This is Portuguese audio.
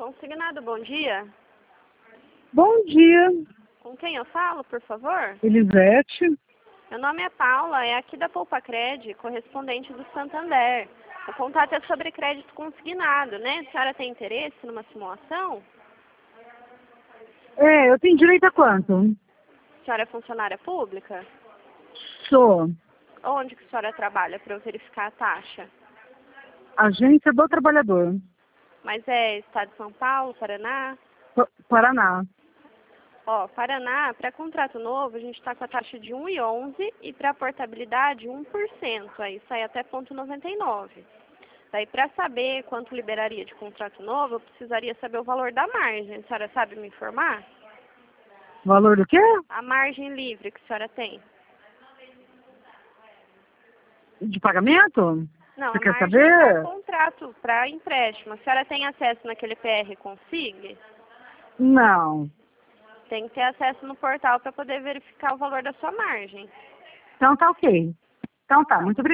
Consignado, bom dia. Bom dia, Com quem eu falo, por favor? Elisete. Meu nome é Paula, é aqui da Poupa-Cred, correspondente do Santander. O contato é sobre crédito consignado, né? A senhora tem interesse numa simulação? Eu tenho direito a quanto? A senhora é funcionária pública? Sou Onde que a senhora trabalha para eu verificar a taxa? agência do trabalhador, Mas é estado de São Paulo, Paraná? Paraná. Ó, Paraná, para contrato novo, a gente está com a taxa de 1,11 e para portabilidade 1%, aí sai até 0,99. Daí, para saber quanto liberaria de contrato novo, eu precisaria saber o valor da margem. A senhora sabe me informar? Valor do quê? A margem livre que a senhora tem. De pagamento? Não, Você a quer margem para saber? contrato, para empréstimo. A senhora tem acesso naquele PR Consig? Não. Tem que ter acesso no portal para poder verificar o valor da sua margem. Então tá ok. Então tá, muito obrigada.